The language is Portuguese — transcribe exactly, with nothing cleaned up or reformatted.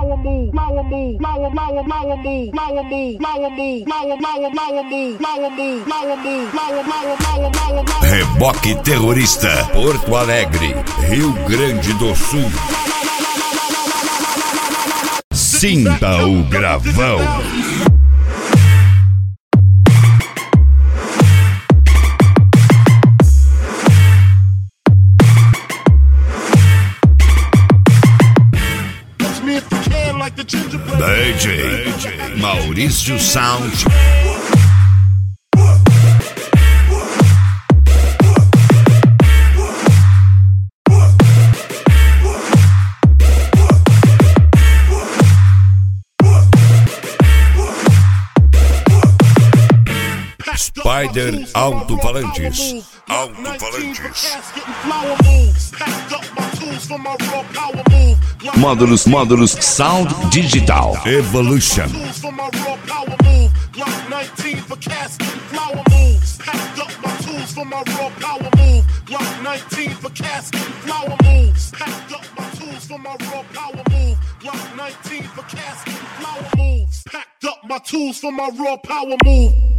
flower move, flower move, flower, flower, flower move, flower move, flower move, flower, flower, flower move, flower move, flower move, flower, flower, flower, flower, flower. Reboque Terrorista, Porto Alegre, Rio Grande do Sul. Sinta o gravão. D J Maurício Sound. Spider Alto-Falantes. Alto-Falantes. Módulos, módulos Sound Digital Evolution. Packed up my tools for my raw power move.